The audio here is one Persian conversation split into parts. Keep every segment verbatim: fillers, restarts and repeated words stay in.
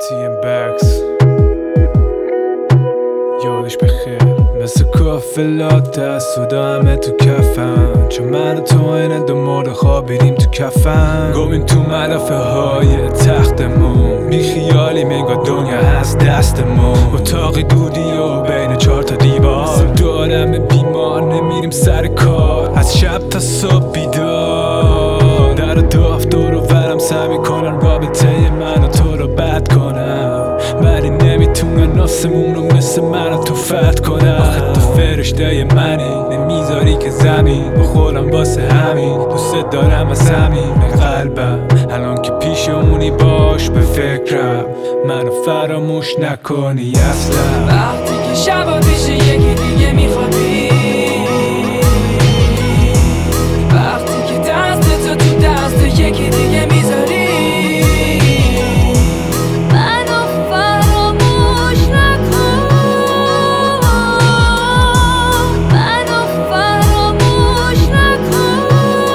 تی ام بکس یادش بخیر. مثل کافلات دست و همه تو کفن، چون من و تو اینه دو مرد خوابیدیم تو کفن. گمیم تو ملافه های تختمون، بی خیالیم انگار دنیا هست دستمون. اتاقی دودی و بین چهار تا دیوار، مثل دو آدم بیمار نمیریم سر کار. از شب تا صبح بیدار، در و داف دور و برم سعی میکنن رابطه من و تو رو بد کنم، ولی نمیتونن نفسمون رو مثل من و تو فتح کنن. آخه تو فرشته منی، نمیذاری که زمین بخورم، واسه همین دوست دارم از همین قلبم. الان که پیشمونی باش به فکرم، منو فراموش نکنی اصلا. وقتی که شبا پیش یکی دیگه میخوابی، وقتی که دست تو تو دست یکی دیگه میذاری، منو فراموش نکن، منو فراموش نکن.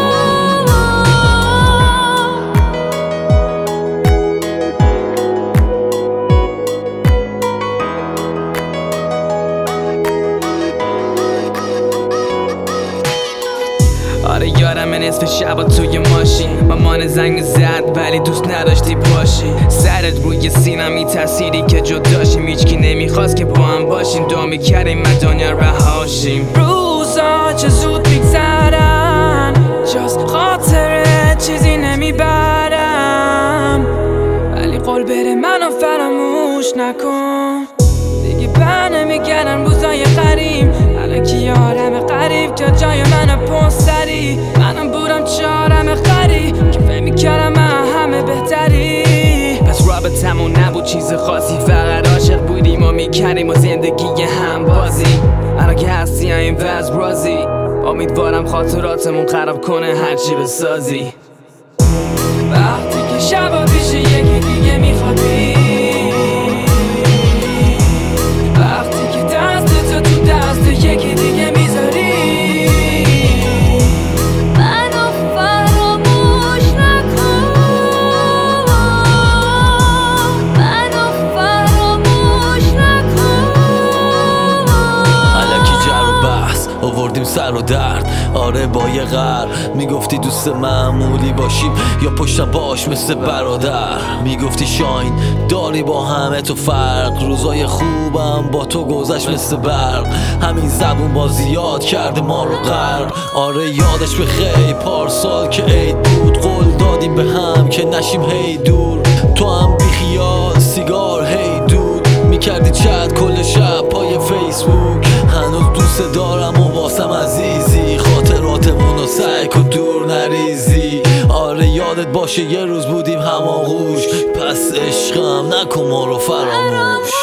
آره یارم نصف شبا توی ماشین، مامان زنگ زد ولی دوست نداشتی باشی. سرت روی سینم می تأثیری که جداشیم، هیچکی نمیخواست که با هم باشیم. دعا میکردیم از دنیا رهاشیم. روزا چه زود میگذرن، جز خاطره چیزی نمیبرم، ولی قول بره منو فراموش نکن. دیگه بر نمیگردن روزای قریب، الان که یارم قریب که جای من پونسری. منم بودم چارم قریب که فهم میکردم من همه بهتری. پس رابطمون نبود چیز خاصی، فقط عاشق بودیم و میکردیم و زندگی هم بازی. الان که هستی این وضع راضی، امیدوارم خاطراتمون خراب کنه هرچی بسازی. وقتی که شبا پیش یکی دیگه میخوابی، وقتی که دست تو تو دست یکی دیگه میذاری، منو فراموش نکن، منو فراموش نکن. الکی جر و بحث آوردیم سر و درد، آره با یه غر میگفتی دوست معمولی باشیم یا پشت باش مثل برادر. میگفتی شاین داری با همه تو فرق، روزای خوبم با تو گذشت مثل برق. همین زبون با زیاد کرده ما رو غرق. آره یادش به خیلی پارسال که عید بود، قول دادیم به هم که نشیم هی دور. تو هم بی خیال سیگار هی دود میکردی چت کل شب پای فیسبوک. هنوز دوست دارم و واسم عزیزی، خاطراتمون رو سعی کن دور نریزی. آره یادت باشه یه روز بودیم هماغوش، پس عشقم نکن ما رو فراموش.